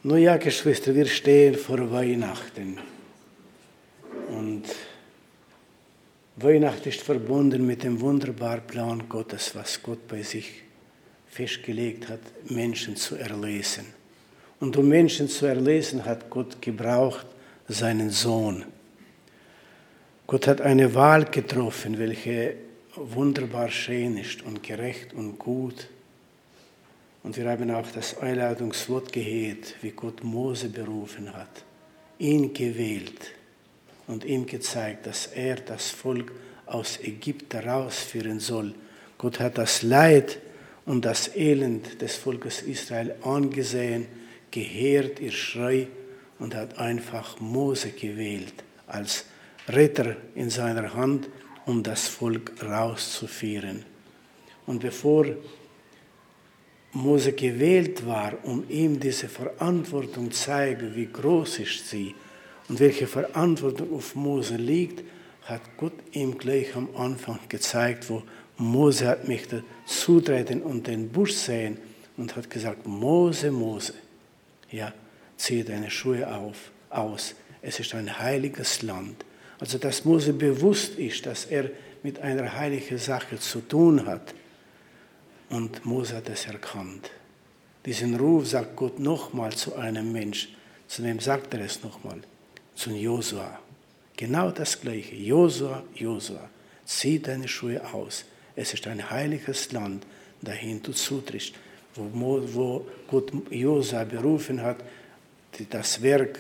Nun ja, Geschwister, wir stehen vor Weihnachten. Und Weihnachten ist verbunden mit dem wunderbaren Plan Gottes, was Gott bei sich festgelegt hat, Menschen zu erlösen. Und um Menschen zu erlösen, hat Gott gebraucht seinen Sohn. Gott hat eine Wahl getroffen, welche wunderbar schön ist und gerecht und gut. Und wir haben auch das Einladungswort gehört, wie Gott Mose berufen hat, ihn gewählt und ihm gezeigt, dass er das Volk aus Ägypten rausführen soll. Gott hat das Leid und das Elend des Volkes Israel angesehen, gehört ihr Schrei und hat einfach Mose gewählt als Retter in seiner Hand, um das Volk rauszuführen. Und bevor Mose gewählt war, um ihm diese Verantwortung zu zeigen, wie groß ist sie und welche Verantwortung auf Mose liegt, hat Gott ihm gleich am Anfang gezeigt, wo Mose hat mich zutreten und den Busch sehen und hat gesagt, Mose, Mose, ja, zieh deine Schuhe aus, es ist ein heiliges Land. Also dass Mose bewusst ist, dass er mit einer heiligen Sache zu tun hat. Und Mose hat es erkannt. Diesen Ruf sagt Gott nochmal zu einem Mensch. Zu wem sagt er es nochmal? Zu Josua. Genau das Gleiche. Josua, Josua, zieh deine Schuhe aus. Es ist ein heiliges Land, dahin du zutrittst. Wo Gott Josua berufen hat, das Werk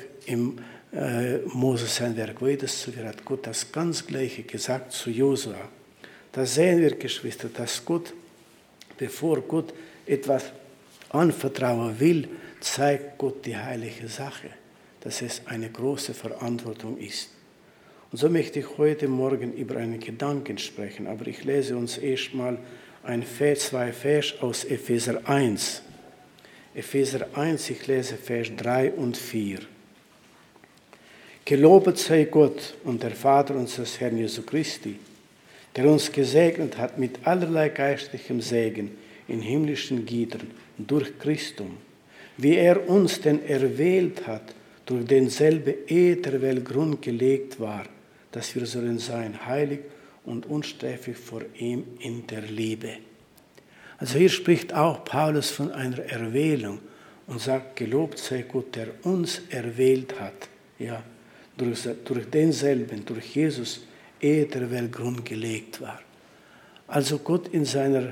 Mose sein Werk weiterzuführen, hat Gott das ganz Gleiche gesagt zu Josua. Da sehen wir, Geschwister, dass Gott, bevor Gott etwas anvertrauen will, zeigt Gott die heilige Sache, dass es eine große Verantwortung ist. Und so möchte ich heute Morgen über einen Gedanken sprechen, aber ich lese uns erstmal zwei Vers aus Epheser 1. Epheser 1, ich lese Vers 3 und 4. Gelobet sei Gott und der Vater unseres Herrn Jesu Christi, der uns gesegnet hat mit allerlei geistlichem Segen in himmlischen Gütern durch Christum, wie er uns denn erwählt hat, durch denselbe der Welt Grund gelegt war, dass wir sollen sein heilig und unsträflich vor ihm in der Liebe. Also hier spricht auch Paulus von einer Erwählung und sagt, gelobt sei Gott, der uns erwählt hat, ja, durch denselben, durch Jesus, der Welt Grund gelegt war. Also Gott in seiner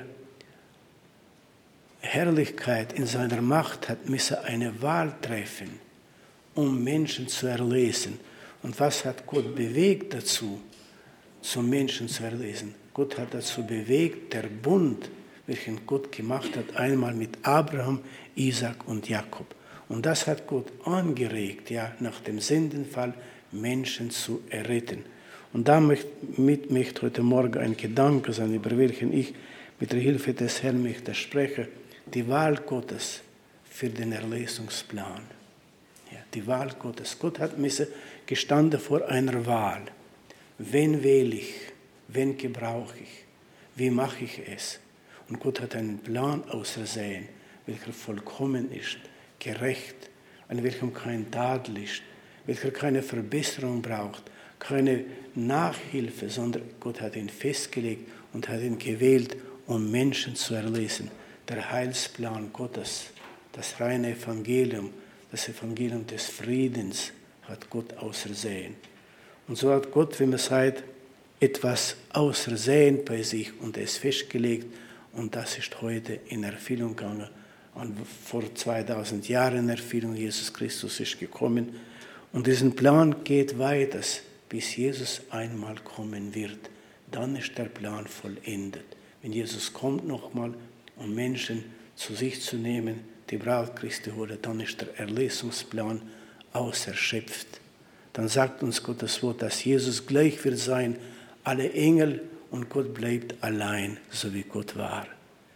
Herrlichkeit, in seiner Macht müsse eine Wahl treffen, um Menschen zu erlösen. Und was hat Gott bewegt dazu, zum Menschen zu erlösen? Gott hat dazu bewegt, der Bund, welchen Gott gemacht hat, einmal mit Abraham, Isaac und Jakob. Und das hat Gott angeregt, ja, nach dem Sündenfall Menschen zu erretten. Und damit möchte heute Morgen ein Gedanke sein, über welchen ich mit der Hilfe des Herrn möchte sprechen, die Wahl Gottes für den Erlösungsplan. Ja, die Wahl Gottes. Gott hat gestanden vor einer Wahl. Wen wähle ich? Wen gebrauche ich? Wie mache ich es? Und Gott hat einen Plan ausersehen, welcher vollkommen ist, gerecht, an welchem kein Tadel ist, welcher keine Verbesserung braucht, keine Nachhilfe, sondern Gott hat ihn festgelegt und hat ihn gewählt, um Menschen zu erlösen. Der Heilsplan Gottes, das reine Evangelium, das Evangelium des Friedens hat Gott ausersehen. Und so hat Gott, wie man sagt, etwas ausersehen bei sich und es festgelegt und das ist heute in Erfüllung gegangen. Und vor 2000 Jahren in Erfüllung, Jesus Christus ist gekommen. Und diesen Plan geht weiter, bis Jesus einmal kommen wird. Dann ist der Plan vollendet. Wenn Jesus kommt nochmal, um Menschen zu sich zu nehmen, die Braut Christi wurde, dann ist der Erlösungsplan auserschöpft. Dann sagt uns Gottes Wort, dass Jesus gleich wird sein, alle Engel und Gott bleibt allein, so wie Gott war.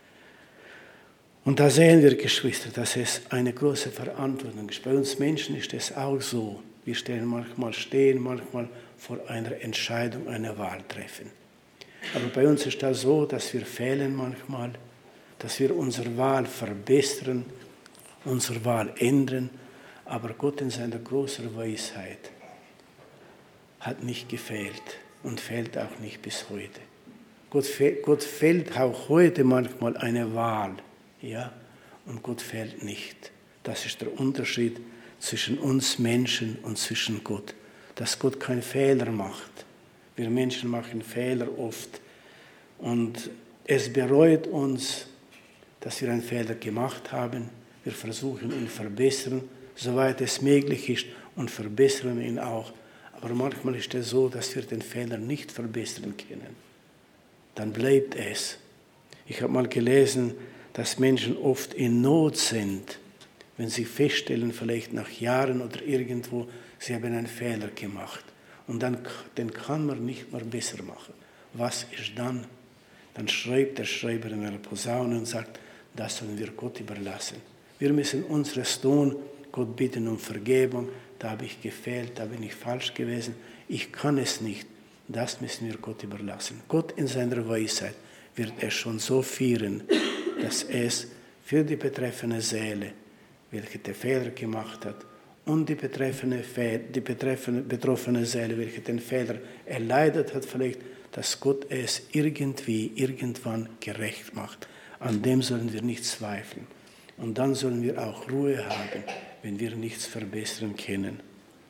Und da sehen wir, Geschwister, dass es eine große Verantwortung ist. Bei uns Menschen ist es auch so. Wir stehen manchmal vor einer Entscheidung, eine Wahl treffen. Aber bei uns ist das so, dass wir fehlen manchmal, dass wir unsere Wahl verbessern, unsere Wahl ändern. Aber Gott in seiner großen Weisheit hat nicht gefehlt und fehlt auch nicht bis heute. Gott fehlt auch heute manchmal eine Wahl, ja, und Gott fehlt nicht. Das ist der Unterschied zwischen uns Menschen und zwischen Gott, dass Gott keinen Fehler macht. Wir Menschen machen Fehler oft und es bereut uns, dass wir einen Fehler gemacht haben. Wir versuchen ihn zu verbessern, soweit es möglich ist, und verbessern ihn auch. Aber manchmal ist es so, dass wir den Fehler nicht verbessern können. Dann bleibt es. Ich habe mal gelesen, dass Menschen oft in Not sind, wenn sie feststellen, vielleicht nach Jahren oder irgendwo, sie haben einen Fehler gemacht. Und den kann man nicht mehr besser machen. Was ist dann? Dann schreibt der Schreiber in einer Posaune und sagt, das sollen wir Gott überlassen. Wir müssen unseres tun, Gott bitten um Vergebung. Da habe ich gefehlt, da bin ich falsch gewesen. Ich kann es nicht. Das müssen wir Gott überlassen. Gott in seiner Weisheit wird es schon so führen, dass es für die betreffende Seele, welche den Fehler gemacht hat, und die betroffene Seele, welche den Fehler erleidet hat, vielleicht, dass Gott es irgendwann gerecht macht. An dem sollen wir nicht zweifeln. Und dann sollen wir auch Ruhe haben, wenn wir nichts verbessern können.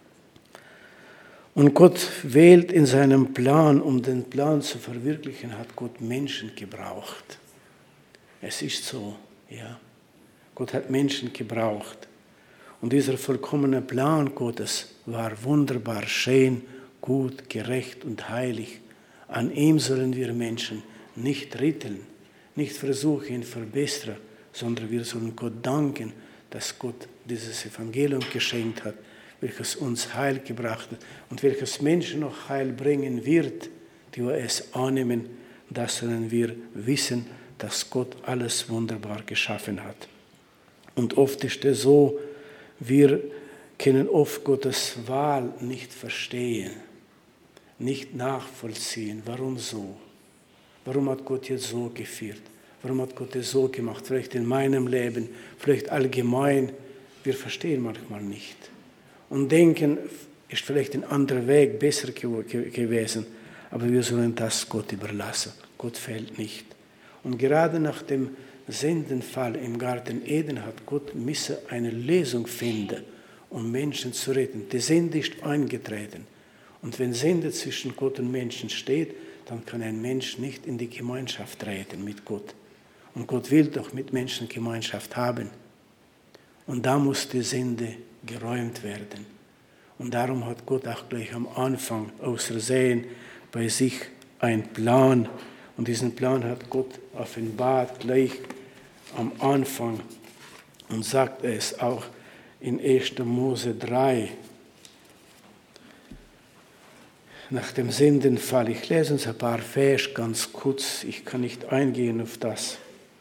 Und Gott wählt in seinem Plan, um den Plan zu verwirklichen, hat Gott Menschen gebraucht. Es ist so, ja. Gott hat Menschen gebraucht. Und dieser vollkommene Plan Gottes war wunderbar, schön, gut, gerecht und heilig. An ihm sollen wir Menschen nicht rütteln, nicht versuchen, ihn zu verbessern, sondern wir sollen Gott danken, dass Gott dieses Evangelium geschenkt hat, welches uns Heil gebracht hat und welches Menschen noch Heil bringen wird, die es annehmen. Das sollen wir wissen, dass Gott alles wunderbar geschaffen hat. Und oft ist es so, wir können oft Gottes Wahl nicht verstehen, nicht nachvollziehen. Warum so? Warum hat Gott jetzt so geführt? Warum hat Gott es so gemacht? Vielleicht in meinem Leben, vielleicht allgemein. Wir verstehen manchmal nicht. Und denken, ist vielleicht ein anderer Weg besser gewesen. Aber wir sollen das Gott überlassen. Gott fehlt nicht. Und gerade nach dem Sündenfall im Garten Eden hat Gott müsse eine Lösung finden, um Menschen zu retten. Die Sünde ist eingetreten. Und wenn Sünde zwischen Gott und Menschen steht, dann kann ein Mensch nicht in die Gemeinschaft treten mit Gott. Und Gott will doch mit Menschen Gemeinschaft haben. Und da muss die Sünde geräumt werden. Und darum hat Gott auch gleich am Anfang ausersehen bei sich einen Plan. Und diesen Plan hat Gott offenbart gleich am Anfang und sagt es auch in 1. Mose 3. Nach dem Sündenfall. Ich lese uns ein paar Vers ganz kurz. Ich kann nicht eingehen auf das.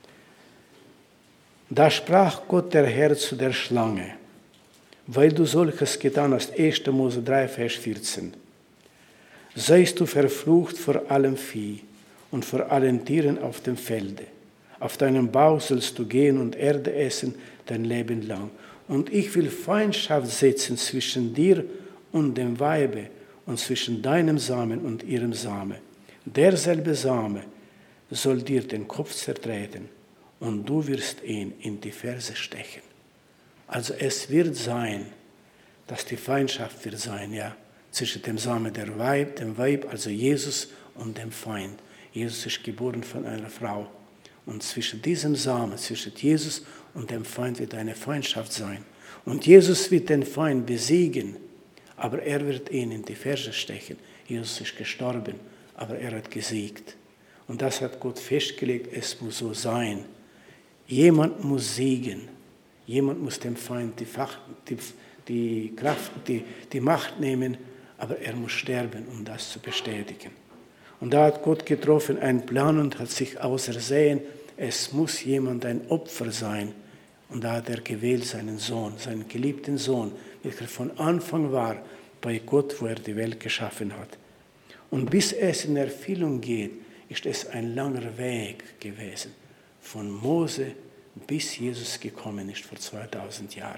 Da sprach Gott der Herr zu der Schlange, weil du solches getan hast, 1. Mose 3, Vers 14. Seist du verflucht vor allem Vieh und vor allen Tieren auf dem Felde. Auf deinem Bauch sollst du gehen und Erde essen dein Leben lang. Und ich will Feindschaft setzen zwischen dir und dem Weibe und zwischen deinem Samen und ihrem Samen. Derselbe Same soll dir den Kopf zertreten und du wirst ihn in die Ferse stechen. Also es wird sein, dass die Feindschaft wird sein, ja, zwischen dem Samen dem Weib, also Jesus, und dem Feind. Jesus ist geboren von einer Frau. Und zwischen diesem Samen, zwischen Jesus und dem Feind wird eine Feindschaft sein. Und Jesus wird den Feind besiegen, aber er wird ihn in die Ferse stechen. Jesus ist gestorben, aber er hat gesiegt. Und das hat Gott festgelegt, es muss so sein. Jemand muss siegen. Jemand muss dem Feind die Kraft, die Macht nehmen, aber er muss sterben, um das zu bestätigen. Und da hat Gott getroffen einen Plan und hat sich ausersehen, es muss jemand ein Opfer sein. Und da hat er gewählt seinen Sohn, seinen geliebten Sohn, welcher von Anfang war bei Gott, wo er die Welt geschaffen hat. Und bis es in Erfüllung geht, ist es ein langer Weg gewesen. Von Mose bis Jesus gekommen ist vor 2000 Jahren.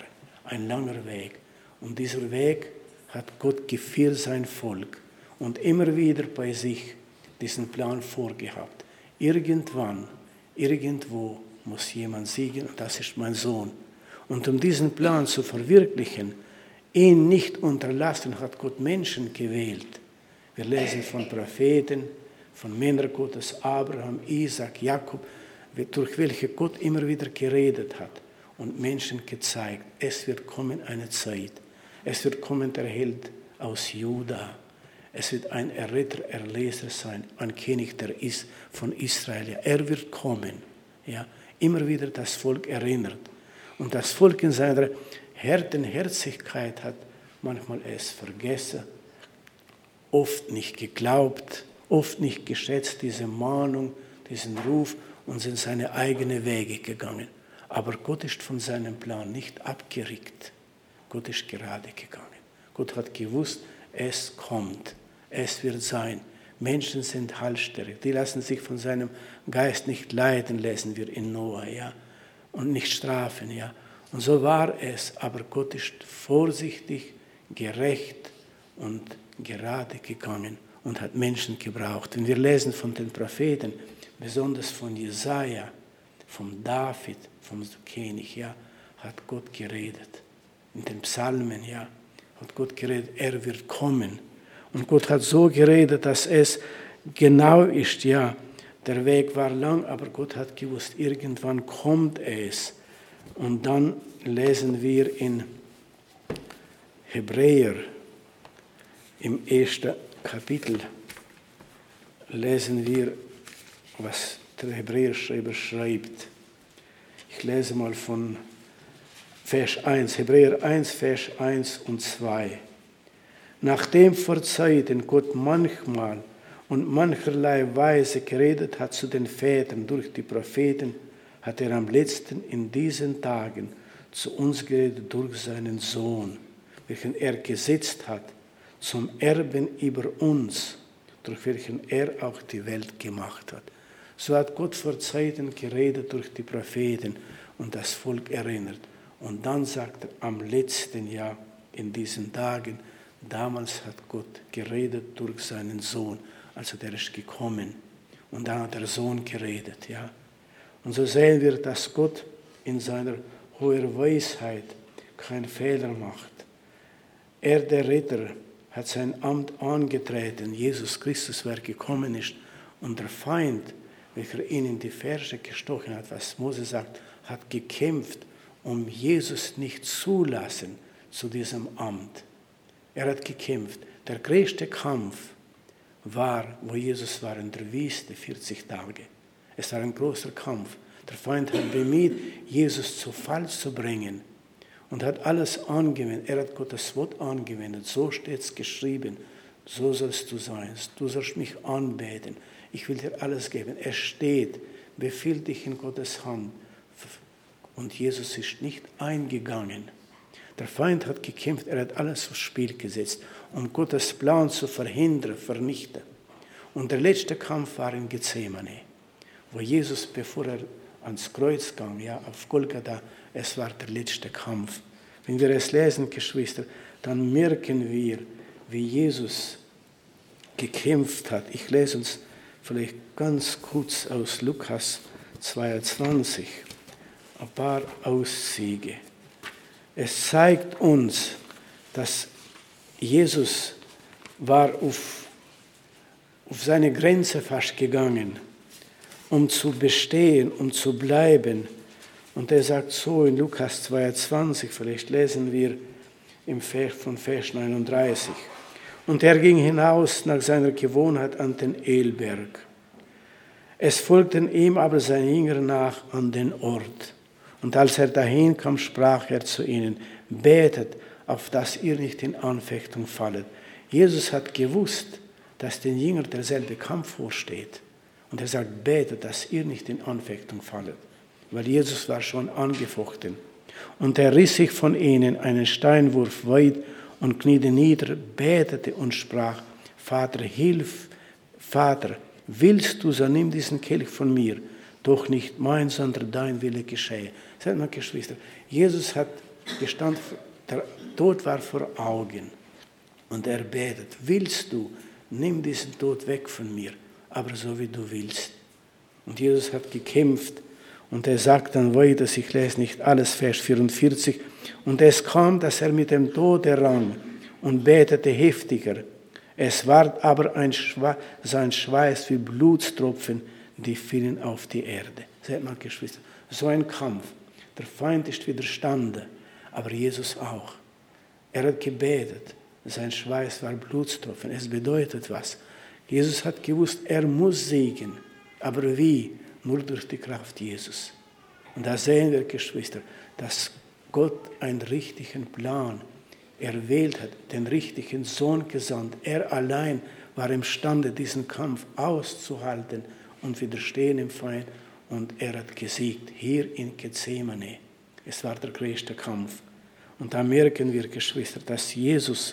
ein langer Weg. Und dieser Weg hat Gott geführt sein Volk und immer wieder bei sich diesen Plan vorgehabt. Irgendwann, irgendwo muss jemand siegen und das ist mein Sohn. Und um diesen Plan zu verwirklichen, ihn nicht unterlassen, hat Gott Menschen gewählt. Wir lesen von Propheten, von Männern Gottes, Abraham, Isaac, Jakob, durch welche Gott immer wieder geredet hat und Menschen gezeigt, es wird kommen eine Zeit, es wird kommen der Held aus Juda, es wird ein Erretter, Erlöser sein, ein König von Israel, er wird kommen. Ja, immer wieder das Volk erinnert. Und das Volk in seiner Herzlichkeit hat manchmal es vergessen, oft nicht geglaubt, oft nicht geschätzt, diese Mahnung, diesen Ruf und sind seine eigenen Wege gegangen. Aber Gott ist von seinem Plan nicht abgerückt. Gott ist gerade gegangen. Gott hat gewusst, es kommt, es wird sein. Menschen sind halsstarrig, die lassen sich von seinem Geist nicht leiden, lesen wir in Noah, ja, und nicht strafen, ja. Und so war es, aber Gott ist vorsichtig, gerecht und gerade gegangen und hat Menschen gebraucht. Wenn wir lesen von den Propheten, besonders von Jesaja, von David, vom König, ja, hat Gott geredet. In den Psalmen, ja, hat Gott geredet, er wird kommen. Und Gott hat so geredet, dass es genau ist, ja, der Weg war lang, aber Gott hat gewusst, irgendwann kommt es. Und dann lesen wir in Hebräer, im 1. Kapitel, lesen wir, was der Hebräerschreiber schreibt. Ich lese mal von Vers 1, Hebräer 1, Vers 1 und 2. Nachdem vor Zeiten Gott manchmal und mancherlei Weise geredet hat zu den Vätern durch die Propheten, hat er am letzten in diesen Tagen zu uns geredet durch seinen Sohn, welchen er gesetzt hat, zum Erben über uns, durch welchen er auch die Welt gemacht hat. So hat Gott vor Zeiten geredet durch die Propheten und das Volk erinnert. Und dann sagt er, am letzten Jahr, in diesen Tagen, damals hat Gott geredet durch seinen Sohn, also der ist gekommen. Und dann hat der Sohn geredet, ja. Und so sehen wir, dass Gott in seiner hohen Weisheit keinen Fehler macht. Er, der Retter, hat sein Amt angetreten, Jesus Christus, wer gekommen ist. Und der Feind, welcher ihn in die Ferse gestochen hat, was Mose sagt, hat gekämpft, um Jesus nicht zulassen zu diesem Amt. Er hat gekämpft. Der größte Kampf war, wo Jesus war in der Wüste, 40 Tage. Es war ein großer Kampf. Der Feind hat bemüht, Jesus zu Fall zu bringen und hat alles angewendet. Er hat Gottes Wort angewendet. So steht es geschrieben. So sollst du sein. Du sollst mich anbeten. Ich will dir alles geben. Es steht, befiehl dich in Gottes Hand. Und Jesus ist nicht eingegangen. Der Feind hat gekämpft. Er hat alles aufs Spiel gesetzt, um Gottes Plan zu verhindern, vernichten. Und der letzte Kampf war in Gethsemane, wo Jesus, bevor er ans Kreuz ging, ja, auf Golgatha, es war der letzte Kampf. Wenn wir es lesen, Geschwister, dann merken wir, wie Jesus gekämpft hat. Ich lese uns vielleicht ganz kurz aus Lukas 22 ein paar Auszüge. Es zeigt uns, dass Jesus war auf seine Grenze fast gegangen, um zu bestehen, um zu bleiben. Und er sagt so in Lukas 22, vielleicht lesen wir von Vers 39. Und er ging hinaus nach seiner Gewohnheit an den Ölberg. Es folgten ihm aber seine Jünger nach an den Ort. Und als er dahin kam, sprach er zu ihnen, betet, auf dass ihr nicht in Anfechtung fallet. Jesus hat gewusst, dass den Jüngern derselbe Kampf vorsteht. Und er sagt, betet, dass ihr nicht in Anfechtung fallet. Weil Jesus war schon angefochten. Und er riss sich von ihnen einen Steinwurf weit und kniete nieder, betete und sprach, Vater, hilf, Vater, willst du, so nimm diesen Kelch von mir, doch nicht mein, sondern dein Wille geschehe. Seht mal, Geschwister, Jesus hat Der Tod war vor Augen. Und er betet, willst du, nimm diesen Tod weg von mir, aber so wie du willst. Und Jesus hat gekämpft. Und er sagt dann weiter, ich lese nicht alles, Vers 44, und es kam, dass er mit dem Tod rang und betete heftiger. Es ward aber sein Schweiß wie Blutstropfen, die fielen auf die Erde. Seht mal, Geschwister, so ein Kampf. Der Feind ist widerstanden, aber Jesus auch. Er hat gebetet, sein Schweiß war Blutstropfen. Es bedeutet was? Jesus hat gewusst, er muss siegen. Aber wie? Nur durch die Kraft Jesus. Und da sehen wir, Geschwister, dass Gott einen richtigen Plan erwählt hat, den richtigen Sohn gesandt. Er allein war imstande, diesen Kampf auszuhalten und widerstehen im Feind. Und er hat gesiegt, hier in Gethsemane. Es war der größte Kampf. Und da merken wir, Geschwister, dass Jesus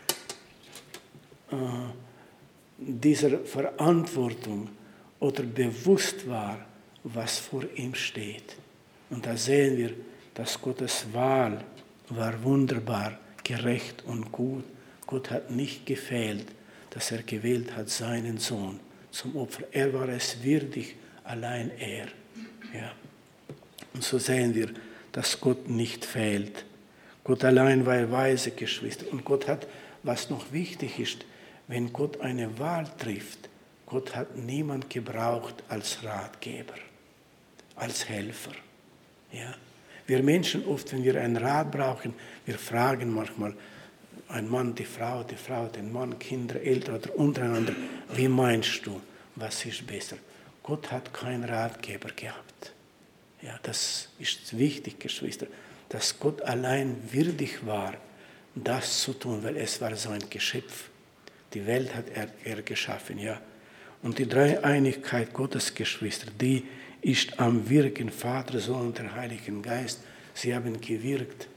dieser Verantwortung oder bewusst war, was vor ihm steht. Und da sehen wir, dass Gottes Wahl war wunderbar, gerecht und gut. Gott hat nicht gefehlt, dass er gewählt hat, seinen Sohn zum Opfer. Er war es würdig, allein er. Ja. Und so sehen wir, dass Gott nicht fehlt. Gott allein war weise, Geschwister. Und Gott hat, was noch wichtig ist, wenn Gott eine Wahl trifft, Gott hat niemand gebraucht als Ratgeber, als Helfer. Ja? Wir Menschen oft, wenn wir einen Rat brauchen, wir fragen manchmal, ein Mann, die Frau, den Mann, Kinder, Eltern oder untereinander, wie meinst du, was ist besser? Gott hat keinen Ratgeber gehabt. Ja, das ist wichtig, Geschwister, dass Gott allein würdig war, das zu tun, weil es war sein Geschöpf. Die Welt hat er geschaffen, ja. Und die Dreieinigkeit Gottes, Geschwister, die ist am Wirken, Vater, Sohn und der Heiligen Geist. Sie haben gewirkt.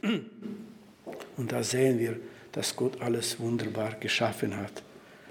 Und da sehen wir, dass Gott alles wunderbar geschaffen hat.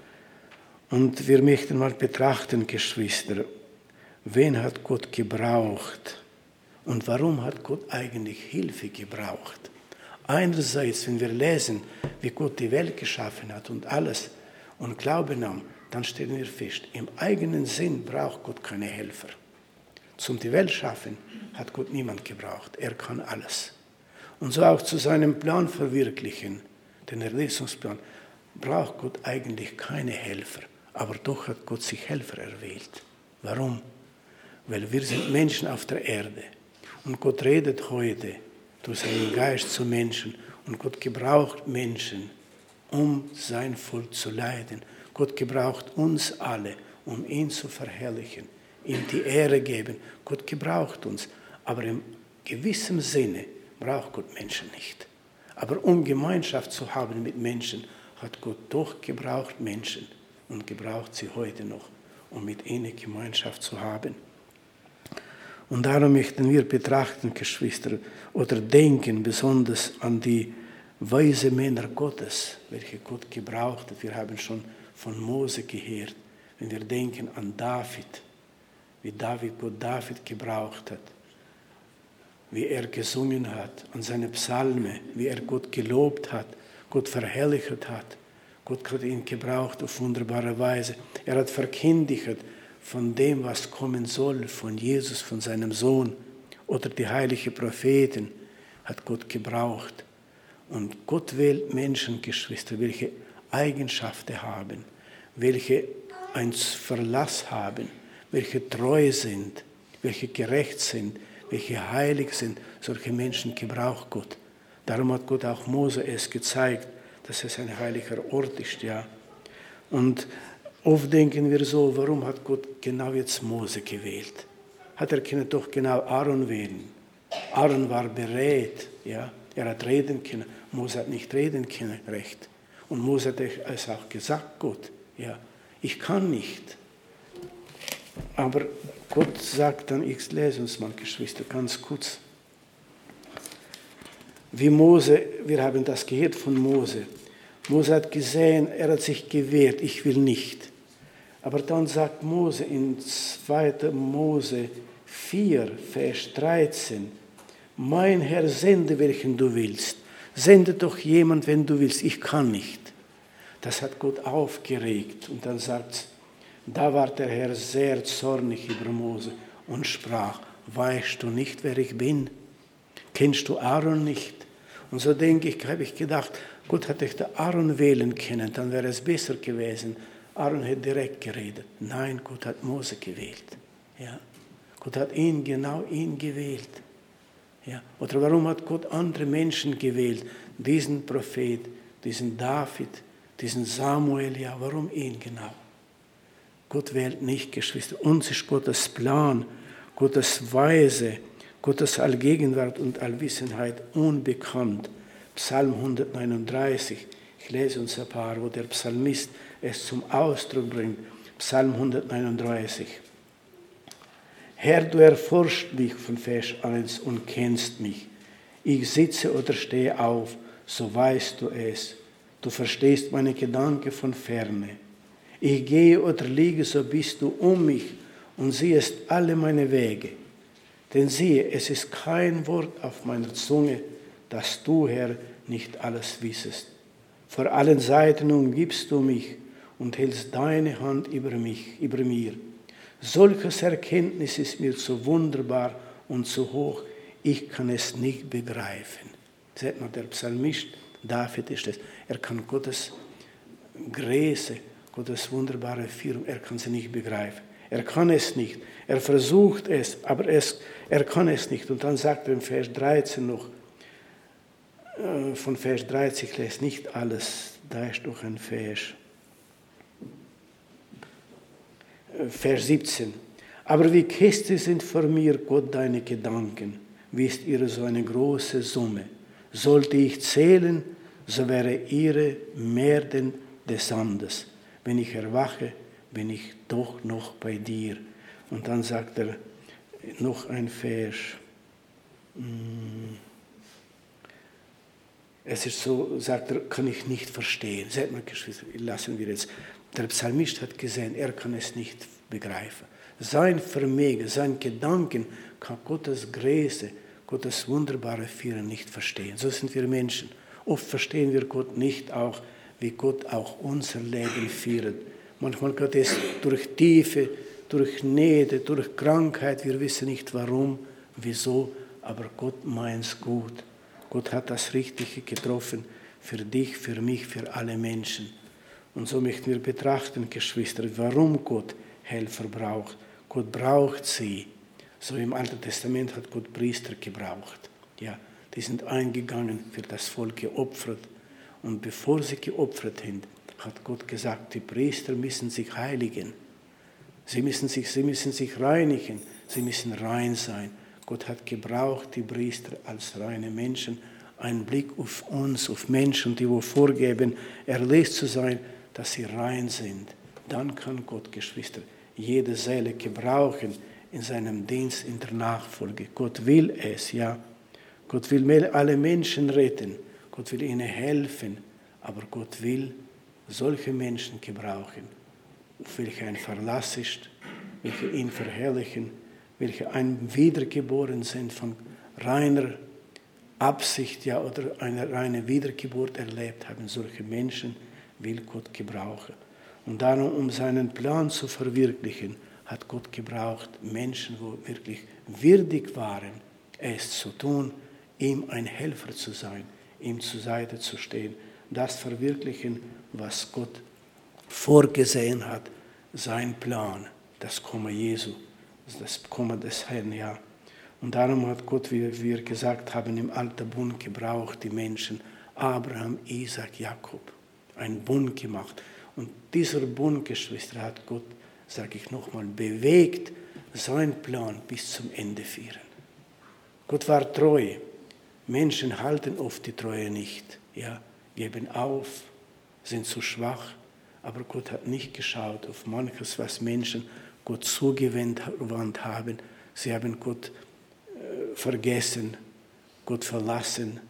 Und wir möchten mal betrachten, Geschwister, wen hat Gott gebraucht und warum hat Gott eigentlich Hilfe gebraucht? Einerseits, wenn wir lesen, wie Gott die Welt geschaffen hat und alles und glauben haben, dann stellen wir fest, im eigenen Sinn braucht Gott keine Helfer. Zum die Welt schaffen hat Gott niemand gebraucht. Er kann alles. Und so auch zu seinem Plan verwirklichen, den Erlösungsplan, braucht Gott eigentlich keine Helfer. Aber doch hat Gott sich Helfer erwählt. Warum? Weil wir sind Menschen auf der Erde. Und Gott redet heute durch seinen Geist zu Menschen. Und Gott gebraucht Menschen, um sein Volk zu leiten. Gott gebraucht uns alle, um ihn zu verherrlichen, ihm die Ehre geben. Gott gebraucht uns. Aber im gewissen Sinne braucht Gott Menschen nicht. Aber um Gemeinschaft zu haben mit Menschen, hat Gott doch gebraucht Menschen und gebraucht sie heute noch, um mit ihnen Gemeinschaft zu haben. Und darum möchten wir betrachten, Geschwister, oder denken besonders an die weise Männer Gottes, welche Gott gebraucht hat. Wir haben schon von Mose gehört, wenn wir denken an David, wie Gott David gebraucht hat, wie er gesungen hat, an seine Psalme, wie er Gott gelobt hat, Gott verherrlicht hat. Gott hat ihn gebraucht auf wunderbare Weise. Er hat verkündigt von dem, was kommen soll, von Jesus, von seinem Sohn. Oder die heiligen Propheten hat Gott gebraucht. Und Gott wählt Menschen, Geschwister, welche Eigenschaften haben, welche einen Verlass haben, welche treu sind, welche gerecht sind, welche heilig sind. Solche Menschen gebraucht Gott. Darum hat Gott auch Mose es gezeigt, dass es ein heiliger Ort ist. Ja. Und oft denken wir so, warum hat Gott genau jetzt Mose gewählt? Hat er können doch genau Aaron wählen. Aaron war bereit, ja. Er hat reden können. Mose hat nicht reden können, recht. Und Mose hat es auch gesagt, Gott, ja, ich kann nicht. Aber Gott sagt dann, ich lese uns mal, Geschwister, ganz kurz. Wie Mose, wir haben das gehört von Mose. Mose hat gesehen, er hat sich gewehrt, ich will nicht. Aber dann sagt Mose in 2. Mose 4, Vers 13, mein Herr, sende, welchen du willst. Sende doch jemand, wenn du willst. Ich kann nicht. Das hat Gott aufgeregt. Und dann sagt es, da war der Herr sehr zornig über Mose und sprach, weißt du nicht, wer ich bin? Kennst du Aaron nicht? Und so habe ich gedacht, Gott hätte Aaron wählen können, dann wäre es besser gewesen. Aaron hätte direkt geredet. Nein, Gott hat Mose gewählt. Ja. Gott hat genau ihn gewählt. Ja. Oder warum hat Gott andere Menschen gewählt? Diesen Prophet, diesen David, diesen Samuel, ja, warum ihn genau? Gott wählt nicht, Geschwister. Uns ist Gottes Plan, Gottes Weise, Gottes Allgegenwart und Allwissenheit unbekannt. Psalm 139, ich lese uns ein paar, wo der Psalmist es zum Ausdruck bringt. Psalm 139. Herr, du erforscht mich von Vers 1 und kennst mich. Ich sitze oder stehe auf, so weißt du es. Du verstehst meine Gedanken von ferne. Ich gehe oder liege, so bist du um mich und siehst alle meine Wege. Denn siehe, es ist kein Wort auf meiner Zunge, dass du, Herr, nicht alles wissest. Vor allen Seiten umgibst du mich und hältst deine Hand über mir. Solches Erkenntnis ist mir zu wunderbar und zu hoch, ich kann es nicht begreifen. Seht mal, der Psalmist David ist es. Er kann Gottes Größe, Gottes wunderbare Führung, er kann sie nicht begreifen. Er kann es nicht. Er versucht es, aber er kann es nicht. Und dann sagt er im Vers 13 noch, von Vers 13, ich lese nicht alles, da ist noch ein Vers. Vers 17. Aber wie köstlich sind vor mir, Gott, deine Gedanken, wie ist ihre so eine große Summe. Sollte ich zählen, so wäre ihre mehr denn des Sandes. Wenn ich erwache, bin ich doch noch bei dir. Und dann sagt er noch ein Vers. Es ist so, sagt er, kann ich nicht verstehen. Seht mal, Geschwister, lassen wir jetzt. Der Psalmist hat gesehen, er kann es nicht begreifen. Sein Vermögen, sein Gedanken kann Gottes Größe, Gottes wunderbare Führung nicht verstehen. So sind wir Menschen. Oft verstehen wir Gott nicht auch, wie Gott auch unser Leben führt. Manchmal geht es durch Tiefe, durch Nähe, durch Krankheit. Wir wissen nicht warum, wieso, aber Gott meint es gut. Gott hat das Richtige getroffen für dich, für mich, für alle Menschen. Und so möchten wir betrachten, Geschwister, warum Gott Helfer braucht. Gott braucht sie. So im Alten Testament hat Gott Priester gebraucht. Ja, die sind eingegangen, für das Volk geopfert. Und bevor sie geopfert sind, hat Gott gesagt, die Priester müssen sich heiligen. Sie müssen sich reinigen. Sie müssen rein sein. Gott hat gebraucht, die Priester als reine Menschen. Ein Blick auf uns, auf Menschen, die wo vorgeben, erlöst zu sein, dass sie rein sind. Dann kann Gott, Geschwister, jede Seele gebrauchen in seinem Dienst, in der Nachfolge. Gott will es, ja. Gott will alle Menschen retten. Gott will ihnen helfen. Aber Gott will solche Menschen gebrauchen, auf welche ein Verlass ist, welche ihn verherrlichen, welche ein Wiedergeboren sind von reiner Absicht, ja, oder eine reine Wiedergeburt erlebt haben. Solche Menschen will Gott gebrauchen. Und darum, um seinen Plan zu verwirklichen, hat Gott gebraucht Menschen, die wirklich würdig waren, es zu tun, ihm ein Helfer zu sein, ihm zur Seite zu stehen, das verwirklichen, was Gott vorgesehen hat, sein Plan, das Kommen Jesu, das Kommen des Herrn, ja. Und darum hat Gott, wie wir gesagt haben, im Alten Bund gebraucht, die Menschen, Abraham, Isaac, Jakob, einen Bund gemacht. Und dieser Bund, Geschwister, hat Gott, sage ich nochmal, bewegt, seinen Plan bis zum Ende führen. Gott war treu. Menschen halten oft die Treue nicht, ja, geben auf, sind zu schwach. Aber Gott hat nicht geschaut auf manches, was Menschen Gott zugewandt haben. Sie haben Gott vergessen, Gott verlassen,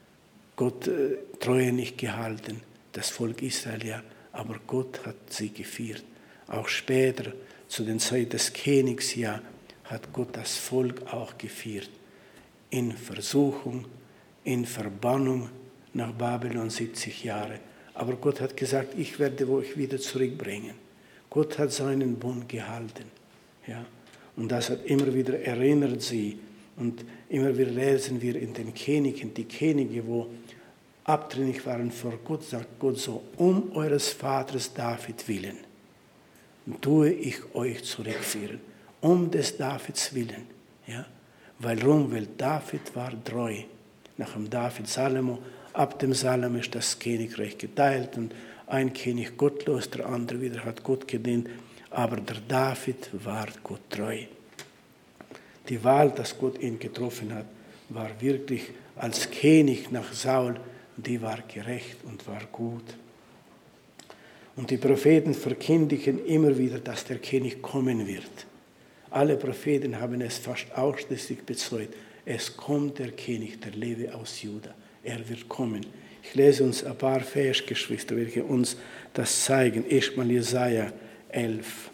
Gott Treue nicht gehalten. Das Volk Israel, ja, aber Gott hat sie geführt. Auch später, zu den Zeit des Königs, ja, hat Gott das Volk auch geführt. in Versuchung, in Verbannung nach Babylon 70 Jahre. Aber Gott hat gesagt, ich werde euch wieder zurückbringen. Gott hat seinen Bund gehalten. Ja? Und das hat immer wieder erinnert sie. Und immer wieder lesen wir in den Königen, die Könige, wo abtrünnig waren vor Gott, sagt Gott so, um eures Vaters David willen, tue ich euch zurückführen. Um des Davids willen. Ja? Warum? Weil David war treu. Nach dem David Salomo, ab dem Salomo ist das Königreich geteilt und ein König gottlos, der andere wieder hat Gott gedient, aber der David war Gott treu. Die Wahl, dass Gott ihn getroffen hat, war wirklich als König nach Saul, die war gerecht und war gut. Und die Propheten verkündigen immer wieder, dass der König kommen wird. Alle Propheten haben es fast ausschließlich bezeugt. Es kommt der König, der Levi aus Juda. Er wird kommen. Ich lese uns ein paar Vers, Geschwister, welche uns das zeigen. Erstmal Jesaja 11.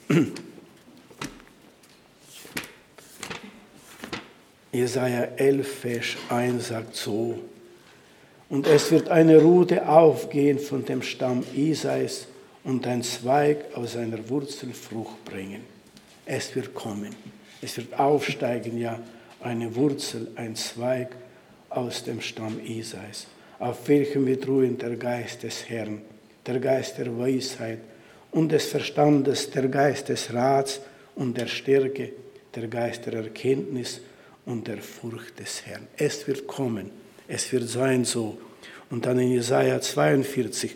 Jesaja 11, Vers 1 sagt so: Und es wird eine Rute aufgehen von dem Stamm Isais und ein Zweig aus seiner Wurzel Frucht bringen. Es wird kommen. Es wird aufsteigen, ja, eine Wurzel, ein Zweig aus dem Stamm Isais, auf welchem wird ruhen der Geist des Herrn, der Geist der Weisheit und des Verstandes, der Geist des Rats und der Stärke, der Geist der Erkenntnis und der Furcht des Herrn. Es wird kommen, es wird sein so. Und dann in Jesaja 42,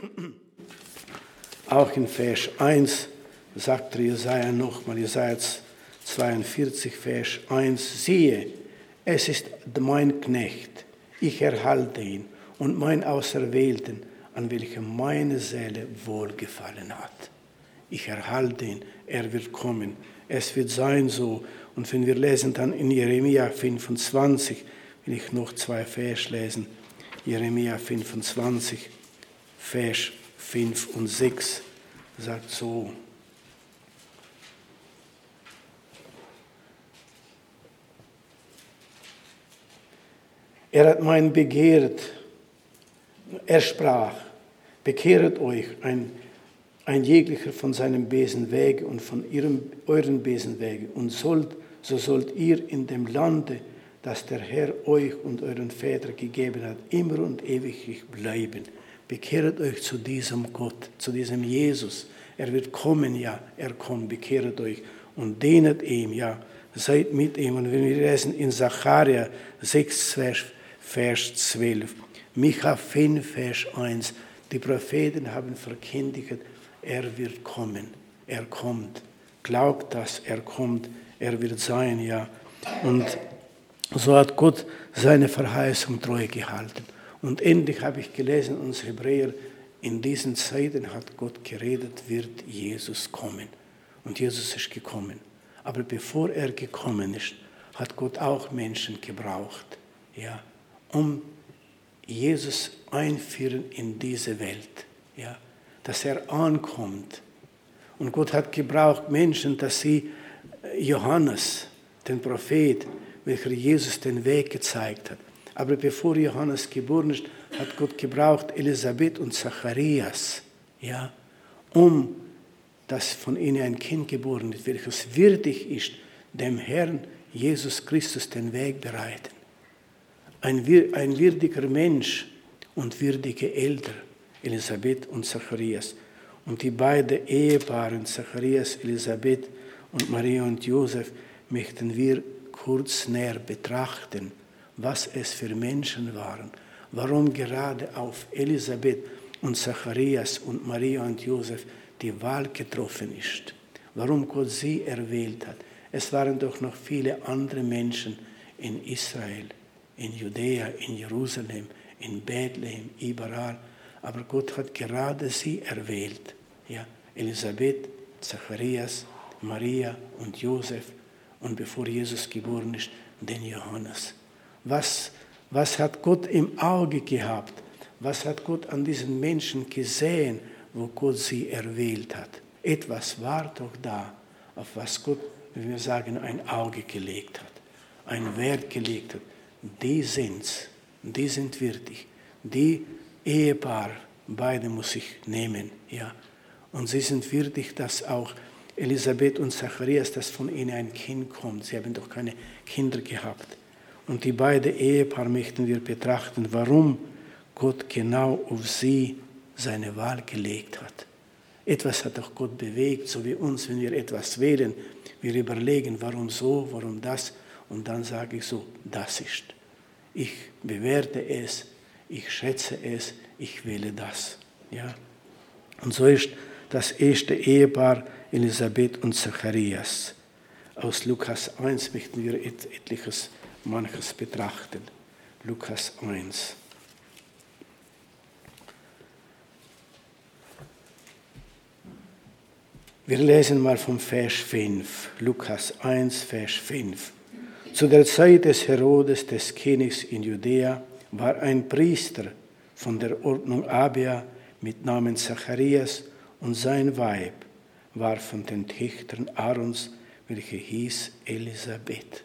auch in Vers 1, sagt Jesaja nochmal, Jesaja 42, Vers 1, siehe, es ist mein Knecht, ich erhalte ihn und mein Auserwählten, an welchem meine Seele wohlgefallen hat. Ich erhalte ihn, er wird kommen, es wird sein so. Und wenn wir lesen dann in Jeremia 25, will ich noch 2 Vers lesen, Jeremia 25, Vers 5 und 6, sagt so: Er hat mein begehrt, er sprach, bekehret euch, ein jeglicher von seinem bösen Wege und von euren bösen Wege, und so sollt ihr in dem Lande, das der Herr euch und euren Vätern gegeben hat, immer und ewig bleiben. Bekehret euch zu diesem Gott, zu diesem Jesus. Er wird kommen, ja, er kommt, bekehret euch und dienet ihm, ja, seid mit ihm. Und wenn wir lesen in Sacharja 6, Vers 12, Micha 5, Vers 1, die Propheten haben verkündigt, er wird kommen, er kommt. Glaubt das, er kommt, er wird sein, ja. Und so hat Gott seine Verheißung treu gehalten. Und endlich habe ich gelesen, uns Hebräer, in diesen Zeiten hat Gott geredet, wird Jesus kommen. Und Jesus ist gekommen. Aber bevor er gekommen ist, hat Gott auch Menschen gebraucht, ja, um Jesus einführen in diese Welt, ja, dass er ankommt. Und Gott hat gebraucht Menschen, dass sie Johannes, den Prophet, welcher Jesus den Weg gezeigt hat. Aber bevor Johannes geboren ist, hat Gott gebraucht Elisabeth und Zacharias, ja, um dass von ihnen ein Kind geboren wird, welches würdig ist, dem Herrn Jesus Christus den Weg bereiten. Ein würdiger Mensch und würdige Eltern, Elisabeth und Zacharias. Und die beiden Ehepaare, Zacharias, Elisabeth und Maria und Josef, möchten wir kurz näher betrachten, was es für Menschen waren, warum gerade auf Elisabeth und Zacharias und Maria und Josef die Wahl getroffen ist, warum Gott sie erwählt hat. Es waren doch noch viele andere Menschen in Israel, in Judäa, in Jerusalem, in Bethlehem, überall. Aber Gott hat gerade sie erwählt. Ja, Elisabeth, Zacharias, Maria und Josef und bevor Jesus geboren ist, den Johannes. Was hat Gott im Auge gehabt? Was hat Gott an diesen Menschen gesehen, wo Gott sie erwählt hat? Etwas war doch da, auf was Gott, wie wir sagen, ein Auge gelegt hat, ein Wert gelegt hat. die sind's, die sind würdig. Die Ehepaar, beide muss ich nehmen, ja. Und sie sind würdig, dass auch Elisabeth und Zacharias, dass von ihnen ein Kind kommt. Sie haben doch keine Kinder gehabt. Und die beiden Ehepaar möchten wir betrachten, warum Gott genau auf sie seine Wahl gelegt hat. Etwas hat doch Gott bewegt, so wie uns, wenn wir etwas wählen. Wir überlegen, warum so, warum das. Und dann sage ich so, das ist. Ich bewerte es, ich schätze es, ich wähle das. Ja? Und so ist das erste Ehepaar Elisabeth und Zacharias. Aus Lukas 1 möchten wir etliches, manches betrachten. Lukas 1. Wir lesen mal vom Vers 5, Lukas 1, Vers 5. Zu der Zeit des Herodes, des Königs in Judäa, war ein Priester von der Ordnung Abia mit Namen Zacharias und sein Weib war von den Töchtern Aarons, welche hieß Elisabeth.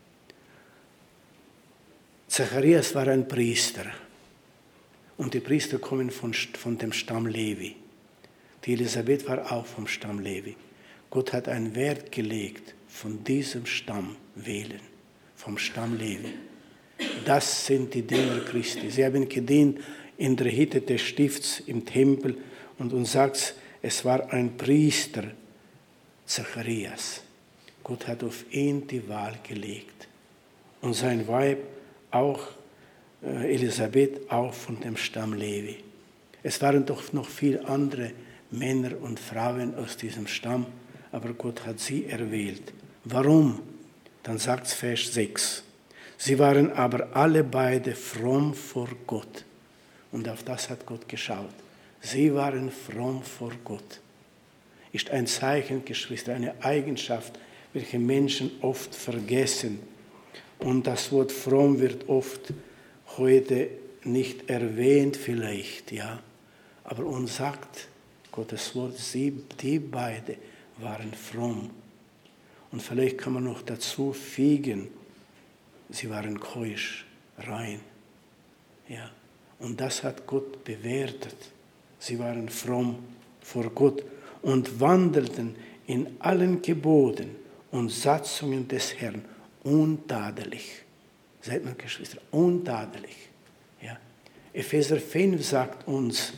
Zacharias war ein Priester und die Priester kommen von dem Stamm Levi. Die Elisabeth war auch vom Stamm Levi. Gott hat einen Wert gelegt, von diesem Stamm wählen, vom Stamm Levi. Das sind die Diener Christi. Sie haben gedient in der Hütte des Stifts im Tempel und uns sagt, es war ein Priester, Zacharias. Gott hat auf ihn die Wahl gelegt. Und sein Weib auch, Elisabeth, auch von dem Stamm Levi. Es waren doch noch viele andere Männer und Frauen aus diesem Stamm, aber Gott hat sie erwählt. Warum? Dann sagt es Vers 6. Sie waren aber alle beide fromm vor Gott. Und auf das hat Gott geschaut. Sie waren fromm vor Gott. Ist ein Zeichen, Geschwister, eine Eigenschaft, welche Menschen oft vergessen. Und das Wort fromm wird oft heute nicht erwähnt vielleicht, ja. Aber uns sagt Gottes Wort, die beide waren fromm. Und vielleicht kann man noch dazu fügen, sie waren keusch, rein. Ja. Und das hat Gott bewertet. Sie waren fromm vor Gott und wandelten in allen Geboten und Satzungen des Herrn untadelig. Seid mal, Geschwister, untadelig. Ja. Epheser 5 sagt uns,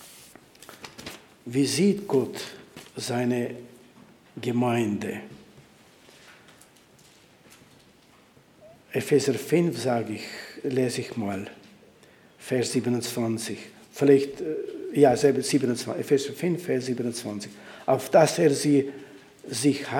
wie sieht Gott seine Gemeinde? Epheser 5 lese ich mal, Vers 27. Vielleicht, ja, 27, Epheser 5, Vers 27. Auf dass er sie sich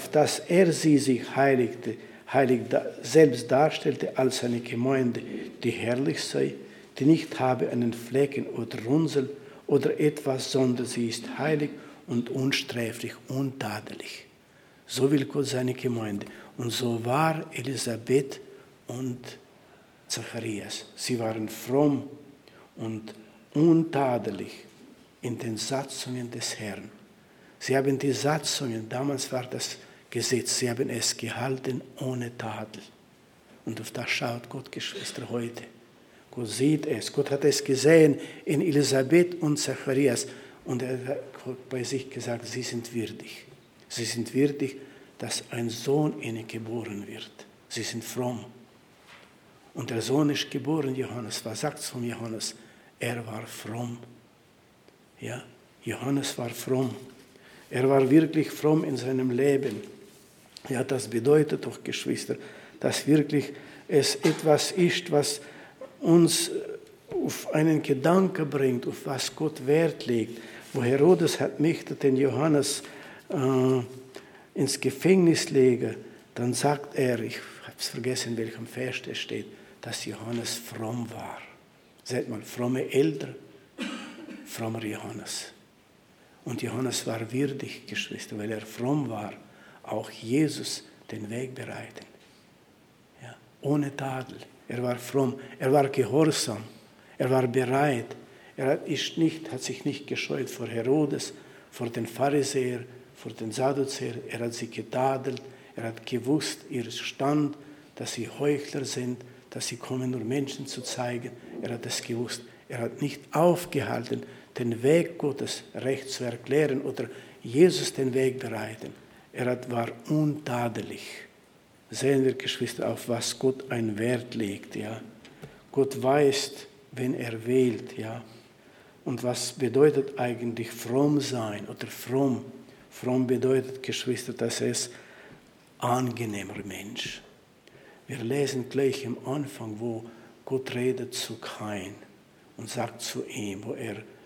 heilig selbst darstellte als eine Gemeinde, die herrlich sei, die nicht habe einen Flecken oder Runzel oder etwas, sondern sie ist heilig und unsträflich, untadelig. So will Gott seine Gemeinde. Und so war Elisabeth und Zacharias. Sie waren fromm und untadelig in den Satzungen des Herrn. Sie haben die Satzungen, damals war das Gesetz, sie haben es gehalten ohne Tadel. Und auf das schaut Gott, Geschwister, heute. Gott sieht es. Gott hat es gesehen in Elisabeth und Zacharias. Und er hat bei sich gesagt, sie sind würdig. Sie sind würdig, dass ein Sohn ihnen geboren wird. Sie sind fromm. Und der Sohn ist geboren, Johannes. Was sagt es von Johannes? Er war fromm. Ja, Johannes war fromm. Er war wirklich fromm in seinem Leben. Ja, das bedeutet doch, Geschwister, dass wirklich es etwas ist, was uns auf einen Gedanken bringt, auf was Gott Wert legt. Wo Herodes möchte den Johannes ins Gefängnis legen, dann sagt er, ich habe es vergessen, in welchem Vers es steht, dass Johannes fromm war. Seht mal, fromme Eltern, frommer Johannes. Und Johannes war würdig, Geschwister, weil er fromm war, auch Jesus den Weg bereiten. Ja, ohne Tadel. Er war fromm, er war gehorsam, er war bereit. Er hat sich nicht gescheut vor Herodes, vor den Pharisäern, vor den Sadduzäern. Er hat sie getadelt, er hat gewusst, ihr Stand, dass sie Heuchler sind, dass sie kommen, nur Menschen zu zeigen. Er hat es gewusst. Er hat nicht aufgehalten, den Weg Gottes recht zu erklären oder Jesus den Weg bereiten. War untadelig. Sehen wir, Geschwister, auf was Gott einen Wert legt. Ja? Gott weiß, wen er wählt. Ja? Und was bedeutet eigentlich fromm sein oder fromm? Fromm bedeutet, Geschwister, dass es angenehmer Mensch. Wir lesen gleich am Anfang, wo Gott redet zu Kain und sagt zu ihm, wo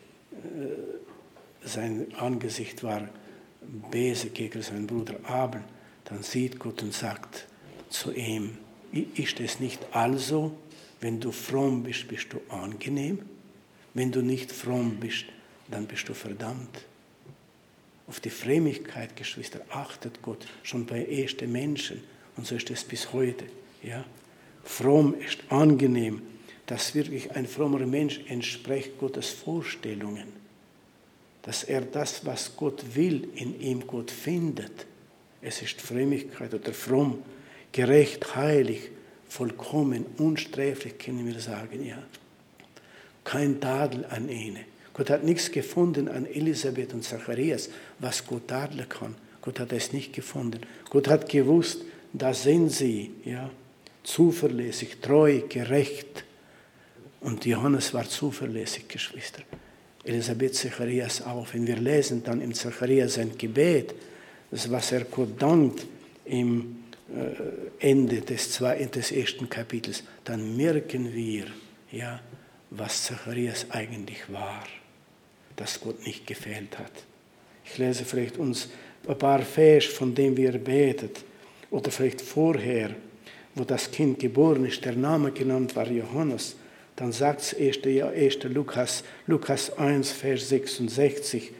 sein Angesicht war böse gegen seinen Bruder Abel, dann sieht Gott und sagt zu ihm, ist es nicht also, wenn du fromm bist, bist du angenehm? Wenn du nicht fromm bist, dann bist du verdammt. Auf die Frömmigkeit, Geschwister, achtet Gott schon bei ersten Menschen. Und so ist es bis heute. Ja? Fromm ist angenehm, dass wirklich ein frommer Mensch entspricht Gottes Vorstellungen. Dass er das, was Gott will, in ihm Gott findet. Es ist Frömmigkeit oder fromm, gerecht, heilig, vollkommen, unsträflich, können wir sagen. Ja? Kein Tadel an ihnen. Gott hat nichts gefunden an Elisabeth und Zacharias, was Gott tadeln kann. Gott hat es nicht gefunden. Gott hat gewusst, da sind sie, ja, zuverlässig, treu, gerecht. Und Johannes war zuverlässig, Geschwister. Elisabeth, Zacharias auch. Wenn wir lesen dann im Zacharias sein Gebet, das, was er Gott dankt im Ende des ersten Kapitels, dann merken wir, ja, was Zacharias eigentlich war, dass Gott nicht gefehlt hat. Ich lese vielleicht uns ein paar Vers, von denen wir betet, oder vielleicht vorher, wo das Kind geboren ist, der Name genannt war Johannes, dann sagt es 1. Lukas 1, Vers 65,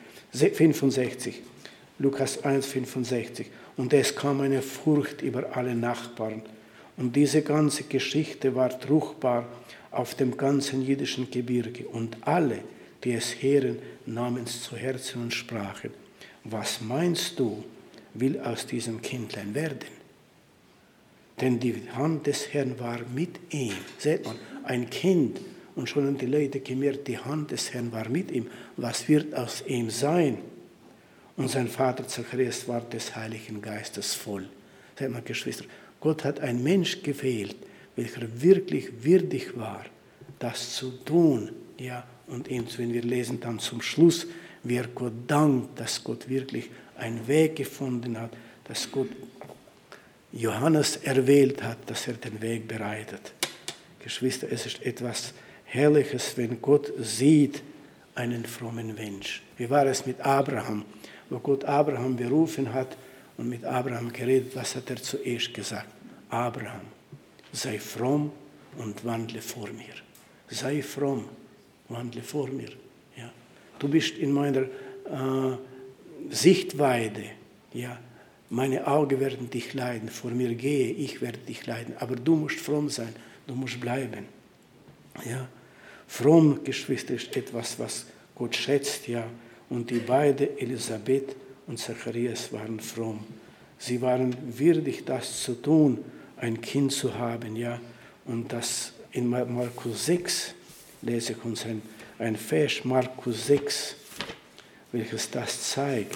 Lukas 1, 65. Und es kam eine Furcht über alle Nachbarn. Und diese ganze Geschichte war fruchtbar auf dem ganzen jüdischen Gebirge. Und alle, die es hören, nahmen es zu Herzen und sprachen, was meinst du, will aus diesem Kindlein werden? Denn die Hand des Herrn war mit ihm. Seht mal, ein Kind. Und schon haben die Leute gemerkt, die Hand des Herrn war mit ihm. Was wird aus ihm sein? Und sein Vater Zacharias war des Heiligen Geistes voll. Seht mal, Geschwister, Gott hat einen Mensch gewählt, welcher wirklich würdig war, das zu tun. Ja, und wenn wir lesen dann zum Schluss, wie er Gott dankt, dass Gott wirklich einen Weg gefunden hat, dass Gott Johannes erwählt hat, dass er den Weg bereitet. Geschwister, es ist etwas Herrliches, wenn Gott sieht einen frommen Mensch. Wie war es mit Abraham, wo Gott Abraham berufen hat und mit Abraham geredet, was hat er zuerst gesagt? Abraham, sei fromm und wandle vor mir. Sei fromm, wandle vor mir. Ja. Du bist in meiner Sichtweite. Ja. Meine Augen werden dich leiden. Vor mir gehe, ich werde dich leiden. Aber du musst fromm sein. Du musst bleiben. Ja. Fromm, Geschwister, ist etwas, was Gott schätzt. Ja. Und die beiden, Elisabeth und Zacharias, waren fromm. Sie waren würdig, das zu tun, ein Kind zu haben. Ja. Und das in Markus 6 lese ich uns ein Vers, Markus 6, welches das zeigt.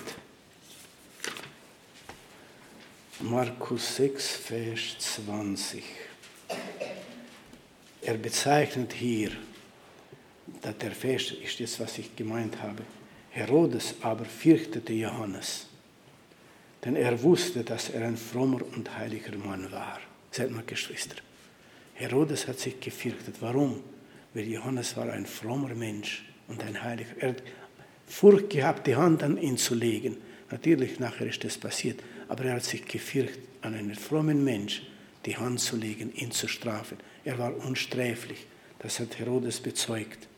Markus 6, Vers 20. Er bezeichnet hier, dass der Vers ist jetzt, was ich gemeint habe. Herodes aber fürchtete Johannes, denn er wusste, dass er ein frommer und heiliger Mann war. Seht mal, Geschwister. Herodes hat sich gefürchtet. Warum? Weil Johannes war ein frommer Mensch und ein Heiliger. Er hat Furcht gehabt, die Hand an ihn zu legen. Natürlich, nachher ist das passiert. Aber er hat sich gefürchtet, an einen frommen Mensch die Hand zu legen, ihn zu strafen. Er war unsträflich. Das hat Herodes bezeugt.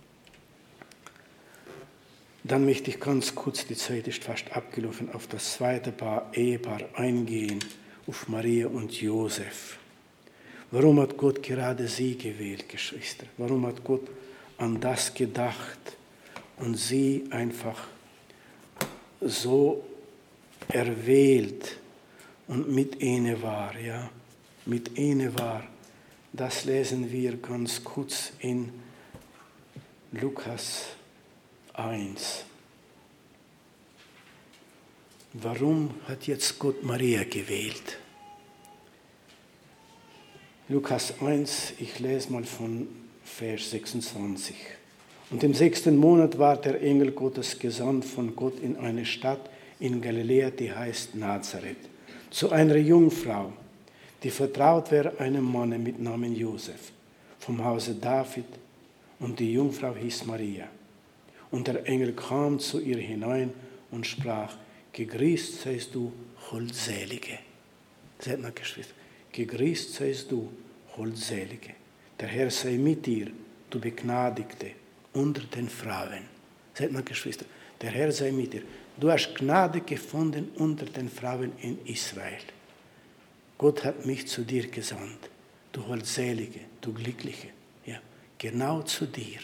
Dann möchte ich ganz kurz, die Zeit ist fast abgelaufen, auf das zweite Ehepaar eingehen, auf Maria und Josef. Warum hat Gott gerade sie gewählt, Geschwister? Warum hat Gott an das gedacht und sie einfach so erwählt und mit ihnen war, ja? Mit ihnen war. Das lesen wir ganz kurz in Lukas 1. Warum hat jetzt Gott Maria gewählt? Lukas 1, ich lese mal von Vers 26. Und im 6. Monat war der Engel Gottes gesandt von Gott in eine Stadt in Galiläa, die heißt Nazareth, zu einer Jungfrau, die vertraut wäre einem Manne mit Namen Josef, vom Hause David, und die Jungfrau hieß Maria. Und der Engel kam zu ihr hinein und sprach: Gegrüßt seist du, Holdselige. Seht mal, Geschwister, gegrüßt seist du, Holdselige. Der Herr sei mit dir, du Begnadigte unter den Frauen. Seht mal, Geschwister, der Herr sei mit dir. Du hast Gnade gefunden unter den Frauen in Israel. Gott hat mich zu dir gesandt, du Holdselige, du Glückliche. Ja, genau zu dir.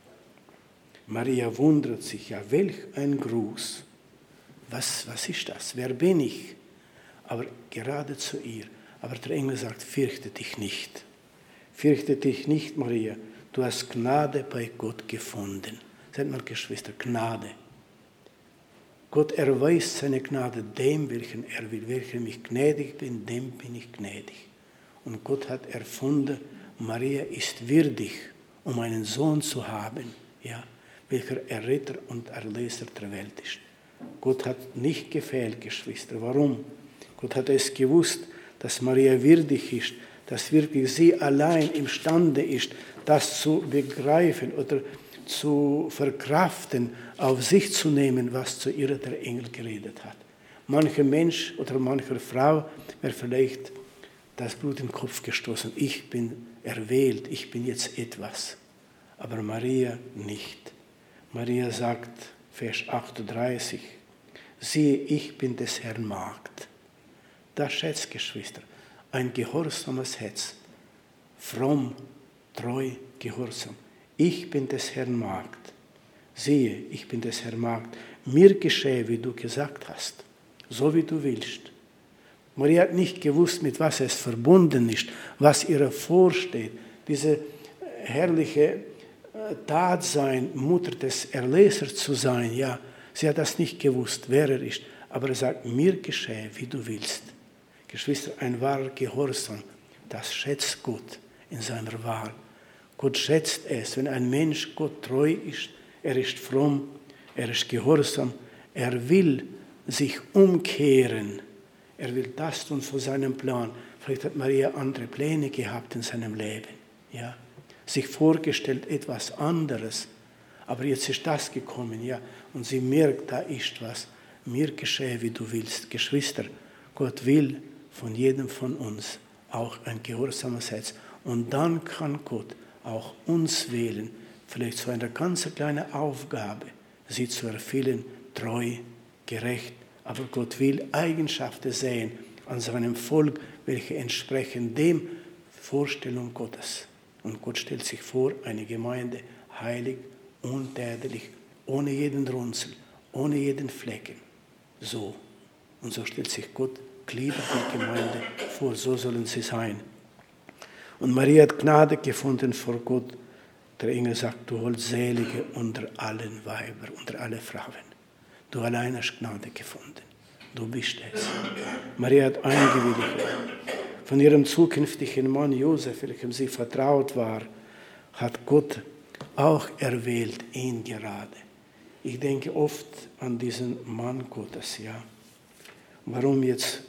Maria wundert sich, ja, welch ein Gruß. Was ist das? Wer bin ich? Aber gerade zu ihr. Aber der Engel sagt, fürchte dich nicht. Fürchte dich nicht, Maria. Du hast Gnade bei Gott gefunden. Seid mal, Geschwister, Gnade. Gott erweist seine Gnade dem, welchen er will. Welchem ich gnädig bin, dem bin ich gnädig. Und Gott hat erfunden, Maria ist würdig, um einen Sohn zu haben, ja, welcher Erretter und Erlöser der Welt ist. Gott hat nicht gefehlt, Geschwister. Warum? Gott hat es gewusst, dass Maria würdig ist, dass wirklich sie allein imstande ist, das zu begreifen oder zu verkraften, auf sich zu nehmen, was zu ihr der Engel geredet hat. Mancher Mensch oder mancher Frau wäre vielleicht das Blut im Kopf gestoßen. Ich bin erwählt, ich bin jetzt etwas. Aber Maria nicht. Maria sagt, Vers 38, siehe, ich bin des Herrn Magd. Das schätzt, Geschwister, ein gehorsames Herz, fromm, treu, gehorsam. Ich bin des Herrn Magd. Siehe, ich bin des Herrn Magd. Mir geschehe, wie du gesagt hast, so wie du willst. Maria hat nicht gewusst, mit was es verbunden ist, was ihr vorsteht. Diese herrliche Tat sein, Mutter des Erlösers zu sein, ja, sie hat das nicht gewusst, wer er ist. Aber er sagt, mir geschehe, wie du willst. Geschwister, ein wahrer Gehorsam, das schätzt Gott in seiner Wahl. Gott schätzt es, wenn ein Mensch Gott treu ist, er ist fromm, er ist gehorsam, er will sich umkehren, er will das tun für seinen Plan. Vielleicht hat Maria andere Pläne gehabt in seinem Leben, ja, sich vorgestellt etwas anderes, aber jetzt ist das gekommen, ja, und sie merkt, da ist was. Mir geschehe, wie du willst. Geschwister, Gott will von jedem von uns auch ein gehorsames Herz. Und dann kann Gott auch uns wählen, vielleicht so eine ganz kleine Aufgabe, sie zu erfüllen, treu, gerecht. Aber Gott will Eigenschaften sehen an seinem Volk, welche entsprechen dem Vorstellung Gottes. Und Gott stellt sich vor, eine Gemeinde heilig, untadelig, ohne jeden Runzel, ohne jeden Flecken. So. Und so stellt sich Gott Glieder der Gemeinde vor, so sollen sie sein. Und Maria hat Gnade gefunden vor Gott. Der Engel sagt, du Holdselige unter allen Weibern, unter alle Frauen. Du allein hast Gnade gefunden. Du bist es. Maria hat eingewilligt. Von ihrem zukünftigen Mann Josef, welchem sie vertraut war, hat Gott auch erwählt, ihn gerade. Ich denke oft an diesen Mann Gottes, ja. Warum jetzt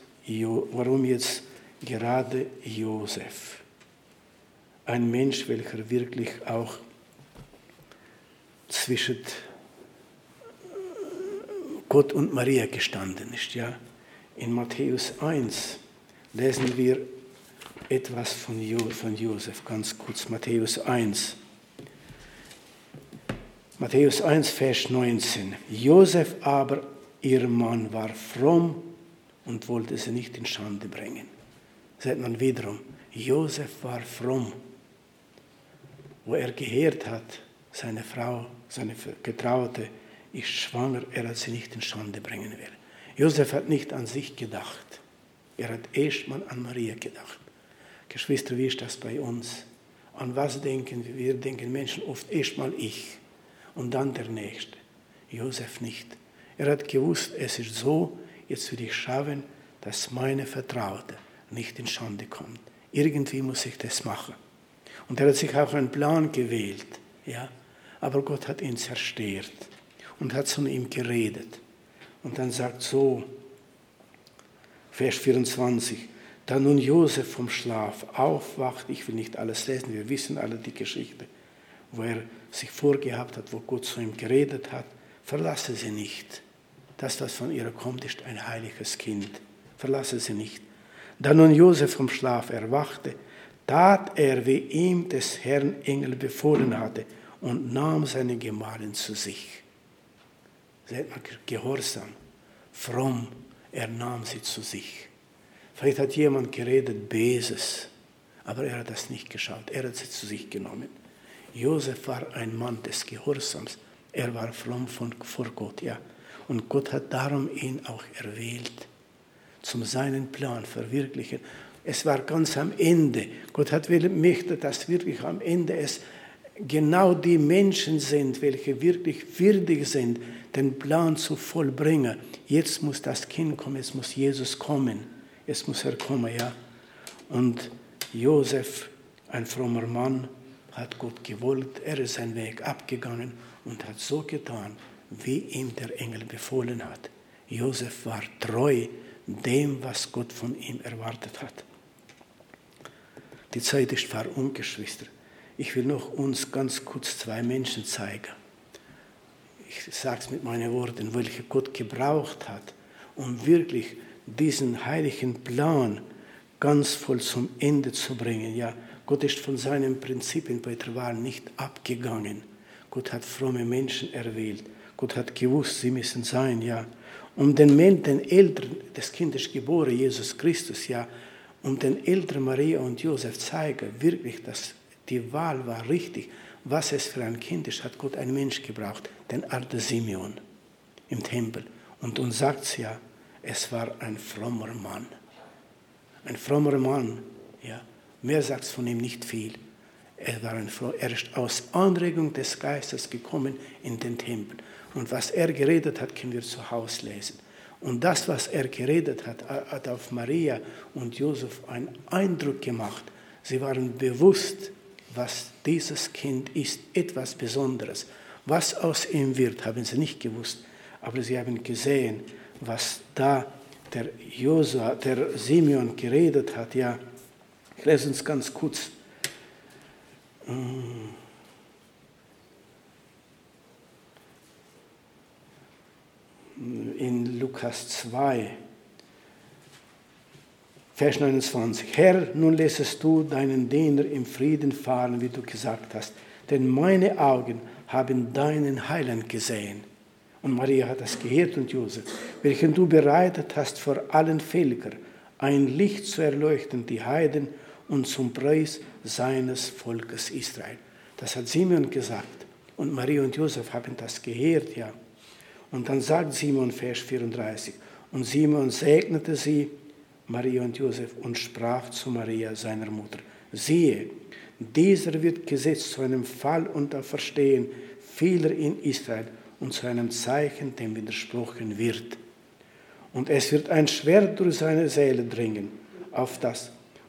gerade Josef? Ein Mensch, welcher wirklich auch zwischen Gott und Maria gestanden ist, ja. In Matthäus 1 lesen wir etwas von Josef, ganz kurz, Matthäus 1. Matthäus 1, Vers 19. Josef aber, ihr Mann, war fromm und wollte sie nicht in Schande bringen. Seht man wiederum, Josef war fromm. Wo er gehört hat, seine Frau, seine Getraute, ist schwanger, er hat sie nicht in Schande bringen will. Josef hat nicht an sich gedacht. Er hat erst mal an Maria gedacht. Geschwister, wie ist das bei uns? An was denken wir? Wir denken Menschen oft erstmal ich und dann der Nächste. Josef nicht. Er hat gewusst, es ist so, jetzt will ich schauen, dass meine Vertraute nicht in Schande kommt. Irgendwie muss ich das machen. Und er hat sich auch einen Plan gewählt. Ja? Aber Gott hat ihn zerstört und hat zu ihm geredet. Und dann sagt so, Vers 24, da nun Josef vom Schlaf aufwacht, ich will nicht alles lesen, wir wissen alle die Geschichte, wo er sich vorgehabt hat, wo Gott zu ihm geredet hat, verlasse sie nicht. Das, was von ihr kommt, ist ein heiliges Kind. Verlasse sie nicht. Da nun Josef vom Schlaf erwachte, tat er, wie ihm des Herrn Engel befohlen hatte, und nahm seine Gemahlin zu sich. Seht mal, gehorsam, fromm, er nahm sie zu sich. Vielleicht hat jemand geredet, Böses, aber er hat das nicht geschaut. Er hat sie zu sich genommen. Josef war ein Mann des Gehorsams. Er war fromm vor Gott, ja. Und Gott hat darum ihn auch erwählt, zum seinen Plan verwirklichen. Es war ganz am Ende. Gott möchte, dass wirklich am Ende es genau die Menschen sind, welche wirklich würdig sind, den Plan zu vollbringen. Jetzt muss das Kind kommen, es muss Jesus kommen. Jetzt muss er kommen, ja. Und Josef, ein frommer Mann, hat Gott gewollt. Er ist seinen Weg abgegangen und hat so getan, wie ihm der Engel befohlen hat. Josef war treu dem, was Gott von ihm erwartet hat. Die Zeit ist vorbei, Geschwister. Ich will noch uns ganz kurz zwei Menschen zeigen. Ich sage es mit meinen Worten, welche Gott gebraucht hat, um wirklich diesen heiligen Plan ganz voll zum Ende zu bringen. Ja, Gott ist von seinen Prinzipien bei der Wahl nicht abgegangen. Gott hat fromme Menschen erwählt. Gott hat gewusst, sie müssen sein, ja. Um den Eltern des Kindes geboren, Jesus Christus, ja, um den Eltern Maria und Josef zeigen, wirklich, dass die Wahl war richtig. Was es für ein Kind ist, hat Gott einen Mensch gebraucht, den alten Simeon im Tempel. Und uns sagt es ja, es war ein frommer Mann. Ein frommer Mann, ja. Mehr sagt es von ihm nicht viel. Er ist aus Anregung des Geistes gekommen in den Tempel. Und was er geredet hat, können wir zu Hause lesen. Und das, was er geredet hat, hat auf Maria und Josef einen Eindruck gemacht. Sie waren bewusst, was dieses Kind ist, etwas Besonderes. Was aus ihm wird, haben sie nicht gewusst. Aber sie haben gesehen, was da der Simeon geredet hat. Ja, ich lese uns ganz kurz. In Lukas 2, Vers 29. Herr, nun lässest du deinen Diener im Frieden fahren, wie du gesagt hast, denn meine Augen haben deinen Heiland gesehen. Und Maria hat das gehört und Josef, welchen du bereitet hast vor allen Völkern, ein Licht zu erleuchten, die Heiden und zum Preis seines Volkes Israel. Das hat Simeon gesagt. Und Maria und Josef haben das gehört, ja. Und dann sagt Simeon, Vers 34, und Simeon segnete sie, Maria und Josef, und sprach zu Maria, seiner Mutter, siehe, dieser wird gesetzt zu einem Fall und Auferstehen vieler in Israel und zu einem Zeichen, dem widersprochen wird. Und es wird ein Schwert durch seine Seele dringen, auf das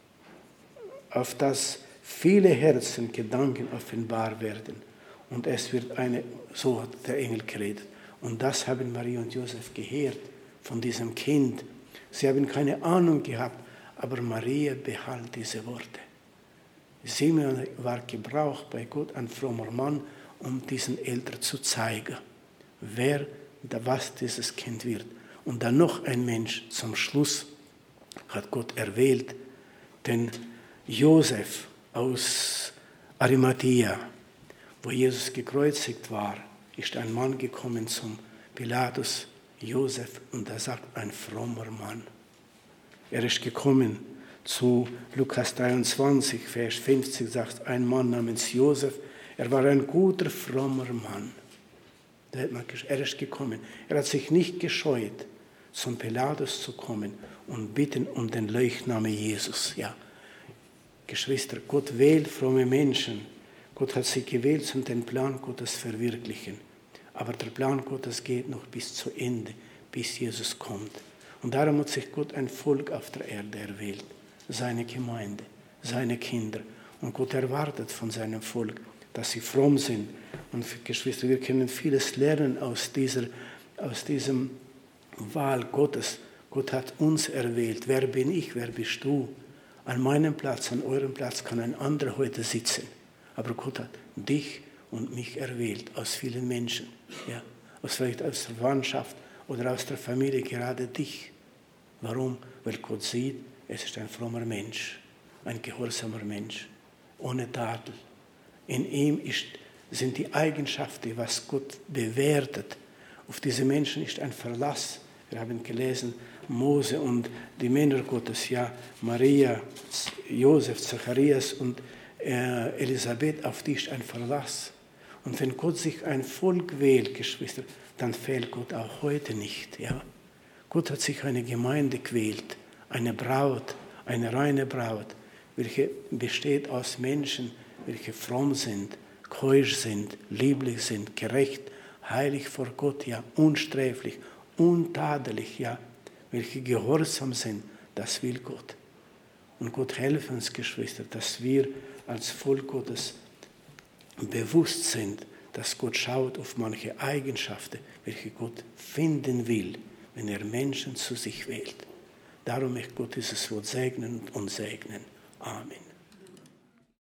viele Herzen Gedanken offenbar werden. Und es wird so hat der Engel geredet. Und das haben Maria und Josef gehört von diesem Kind. Sie haben keine Ahnung gehabt, aber Maria behält diese Worte. Simeon war gebraucht bei Gott, ein frommer Mann, um diesen Eltern zu zeigen, was dieses Kind wird. Und dann noch ein Mensch, zum Schluss hat Gott erwählt, den Josef aus Arimathea, wo Jesus gekreuzigt war, ist ein Mann gekommen zum Pilatus, Josef, und er sagt, ein frommer Mann. Er ist gekommen zu Lukas 23, Vers 50, sagt ein Mann namens Josef, er war ein guter, frommer Mann. Er ist gekommen. Er hat sich nicht gescheut, zum Pilatus zu kommen und bitten um den Leichnam Jesus. Ja. Geschwister, Gott wählt fromme Menschen. Gott hat sie gewählt, um den Plan Gottes zu verwirklichen. Aber der Plan Gottes geht noch bis zu Ende, bis Jesus kommt. Und darum hat sich Gott ein Volk auf der Erde erwählt, seine Gemeinde, seine Kinder. Und Gott erwartet von seinem Volk, dass sie fromm sind. Und Geschwister, wir können vieles lernen aus diesem Wahl Gottes. Gott hat uns erwählt. Wer bin ich, wer bist du? An meinem Platz, an eurem Platz kann ein anderer heute sitzen. Aber Gott hat dich und mich erwählt aus vielen Menschen. Ja, vielleicht aus der Verwandtschaft oder aus der Familie, gerade dich. Warum? Weil Gott sieht, es ist ein frommer Mensch, ein gehorsamer Mensch, ohne Tadel. In ihm sind die Eigenschaften, was Gott bewertet. Auf diese Menschen ist ein Verlass. Wir haben gelesen, Mose und die Männer Gottes, ja, Maria, Josef, Zacharias und Elisabeth, auf die ist ein Verlass. Und wenn Gott sich ein Volk wählt, Geschwister, dann fehlt Gott auch heute nicht. Ja? Gott hat sich eine Gemeinde gewählt, eine Braut, eine reine Braut, welche besteht aus Menschen, welche fromm sind, keusch sind, lieblich sind, gerecht, heilig vor Gott, ja, unsträflich, untadelig, ja, welche gehorsam sind, das will Gott. Und Gott helfe uns, Geschwister, dass wir als Volk Gottes bewusst sind, dass Gott schaut auf manche Eigenschaften, welche Gott finden will, wenn er Menschen zu sich wählt. Darum möchte Gott dieses Wort segnen und segnen. Amen.